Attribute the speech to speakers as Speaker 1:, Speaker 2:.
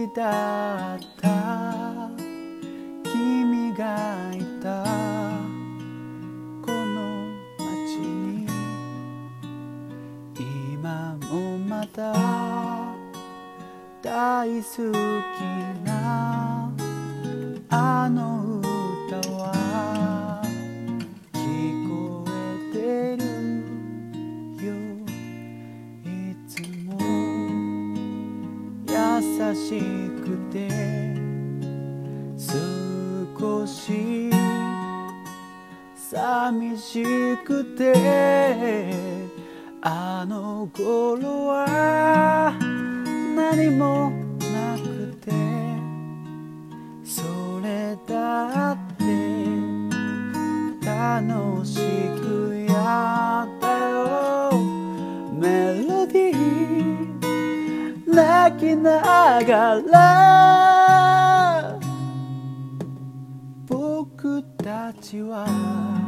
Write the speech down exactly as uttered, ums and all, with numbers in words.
Speaker 1: だった君がいたこの街に今もまだ大好きなあの歌は聞こえてるよいつも優しくて少し寂しくてあの頃は何もなくてそれだって楽しくやったよメロディー泣きながら僕たちは